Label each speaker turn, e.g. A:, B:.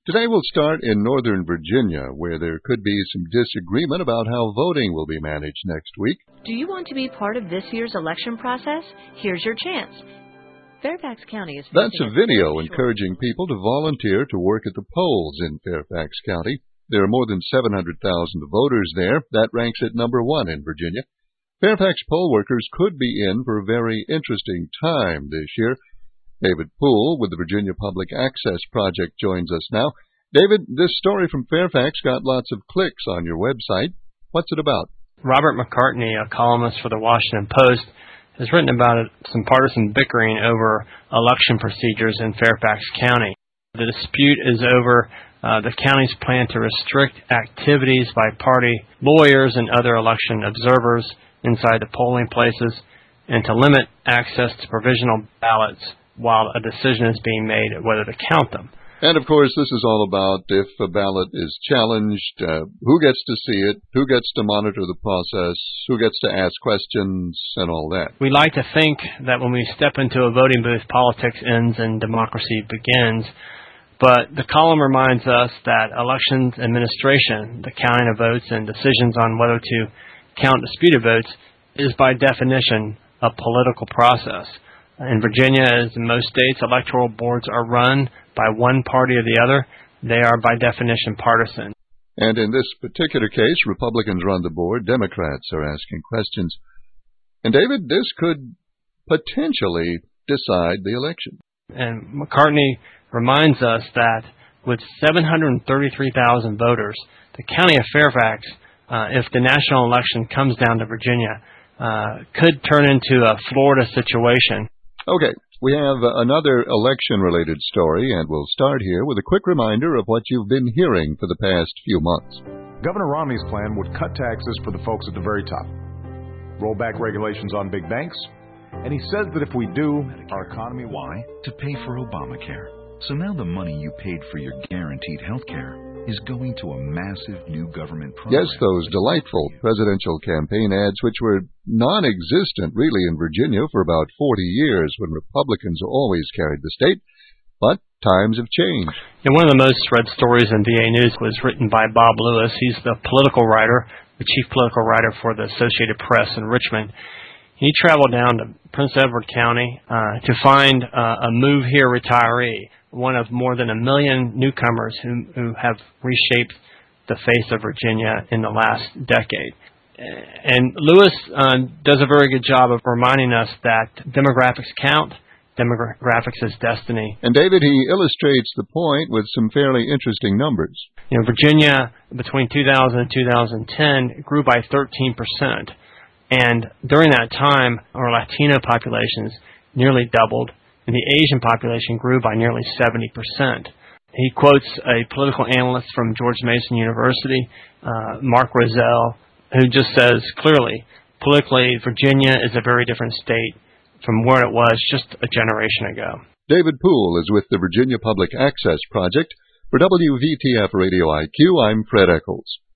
A: Today we'll start in Northern Virginia, where there could be some disagreement about how voting will be managed next week.
B: Do you want to be part of this year's election process? Here's your chance. Fairfax County is...
A: That's a video encouraging people to volunteer to work at the polls in Fairfax County. There are more than 700,000 voters there. That ranks it number one in Virginia. Fairfax poll workers could be in for a very interesting time this year. David Poole with the Virginia Public Access Project joins us now. David, this story from Fairfax got lots of clicks on your website. What's it about?
C: Robert McCartney, a columnist for the Washington Post, has written about some partisan bickering over election procedures in Fairfax County. The dispute is over the county's plan to restrict activities by party lawyers and other election observers inside the polling places and to limit access to provisional ballots while a decision is being made whether to count them.
A: And, of course, this is all about if a ballot is challenged, who gets to see it, who gets to monitor the process, who gets to ask questions, and all that.
C: We like to think that when we step into a voting booth, politics ends and democracy begins. But the column reminds us that elections administration, the counting of votes and decisions on whether to count disputed votes, is by definition a political process. In Virginia, as in most states, electoral boards are run by one party or the other. They are, by definition, partisan.
A: And in this particular case, Republicans run the board. Democrats are asking questions. And, David, this could potentially decide the election.
C: And McCartney reminds us that with 733,000 voters, the county of Fairfax, if the national election comes down to Virginia, could turn into a Florida situation.
A: Okay, we have another election-related story, and we'll start here with a quick reminder of what you've been hearing for the past few months.
D: Governor Romney's plan would cut taxes for the folks at the very top, roll back regulations on big banks, and he says that if we do, our economy...
E: Why? To pay for Obamacare. So now the money you paid for your guaranteed health care is going to a massive new government program.
A: Yes, those delightful presidential campaign ads, which were non-existent really in Virginia for about 40 years when Republicans always carried the state. But times have changed.
C: And one of the most read stories in VA News was written by Bob Lewis. He's the political writer, the chief political writer for the Associated Press in Richmond. He traveled down to Prince Edward County to find a Move Here retiree, one of more than 1 million newcomers who have reshaped the face of Virginia in the last decade. And Lewis does a very good job of reminding us that demographics count, demographics is destiny.
A: And David, he illustrates the point with some fairly interesting numbers.
C: You know, Virginia, between 2000 and 2010, grew by 13%. And during that time, our Latino populations nearly doubled, and the Asian population grew by nearly 70%. He quotes a political analyst from George Mason University, Mark Rozelle, who just says clearly, politically, Virginia is a very different state from where it was just a generation ago.
A: David Poole is with the Virginia Public Access Project. For WVTF Radio IQ, I'm Fred Eccles.